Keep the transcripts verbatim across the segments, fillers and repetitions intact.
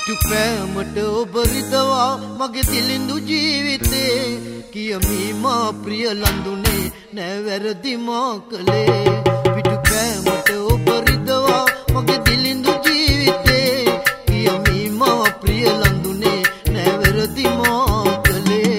පිටු පෑමට ඔබ රිදවා මගේ දිලිඳු ජීවිතේ කියමි මා ප්‍රිය ලඳුනේ නෑ වැරදි මා කළේ පිටු පෑමට ඔබ රිදවා මගේ දිලිඳු ජීවිතේ කියමි මා ප්‍රිය ලඳුනේ නෑ වැරදි මා කළේ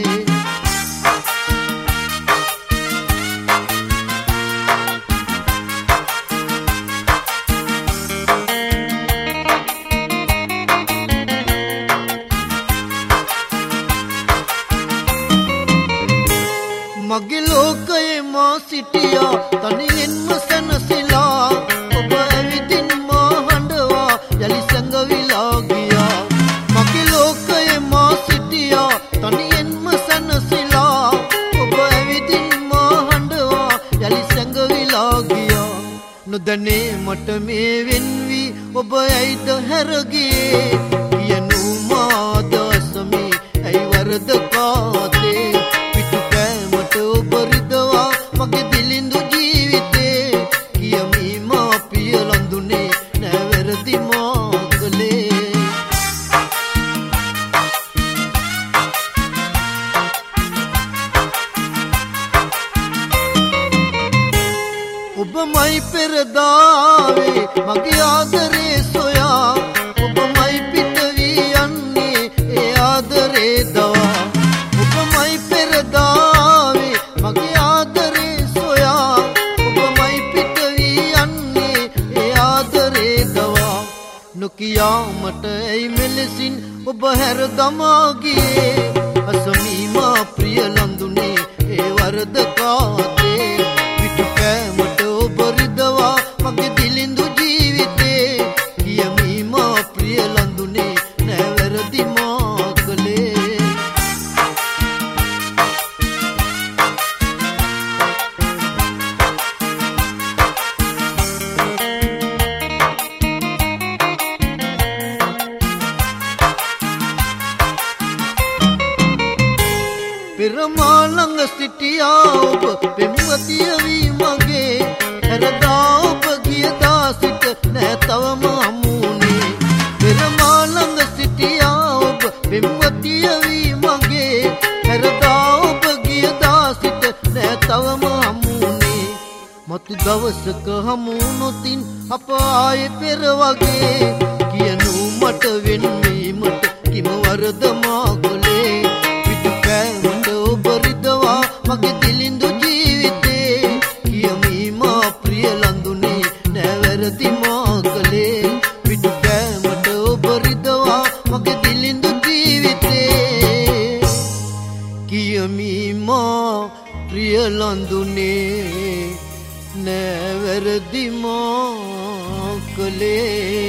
මගේ ලෝකයේ මා සිටියා තනියෙන්ම සැනසෙලා ඔබ ඇවිදින් මා හඬවා යලි සැඟවිලා ගියා මගේ ලෝකයේ මා සිටියා තනියෙන්ම සැනසෙලා ඔබ ඇවිදින් මා හඬවා යලි සැඟවිලා ගියා නොදැනේ මට මේ වෙන්වි ඔබ ඇයිද හැරගියේ කියනු මා දසමි ඇයි වරද කාතේ ඔබ රිදවා මගේ දිලිඳු ජීවිතේ කියමි මා ප්‍රිය ලඳුනේ නෑ වැරදි මා කළේ ඔබමයි පෙරදාවේ මගේ ආදරේ සොයා ඔබමයි පිට වී යන්නේ ඒ ආදරේ දවා ඔබමයි පෙරදාවේ මගේ ආදරේ සොයා ඔබමයි පිට වී යන්නේ ඒ ආදරේ දවා නොකියා මට ඇයි මෙලෙසින් ඔබ හැර දමා ගියේ අසමී මා ප්‍රිය ලඳුනේ ඒ වරද කාතේ පිටු පෑමට ඔබ රිදවා මගේ දිලිඳු ජීවිතේ කියමි මා ප්‍රිය ලඳුනේ නෑ වැරදි මා කළේ පෙරමා ළඟ සිටියා ඔබ පෙම්වතිය වී මගේ හැරදා ඔබ ගියදා සිට නෑ තවම හමුුනේ පෙරමා ළඟ සිටියා ඔබ පෙම්වතිය වී මගේ හැරදා ඔබ ගියදා සිට නෑ තවම හමුුනේ මතු දවසක හමුුනොතින් අප ආයේ පෙර වගේ කියනු මට වෙන්වීමට කිම වරද මා කළේ පිටු පෑමට ඔබ රිදවා මගේ දිලිඳු ජීවිතේ කියමි මා ප්‍රිය ලඳුනේ නෑ වැරදි මා කළේ පිටු පෑමට ඔබ රිදවා මගේ දිලිඳු ජීවිතේ කියමි මා ප්‍රිය ලඳුනේ නෑ වැරදි මා කළේ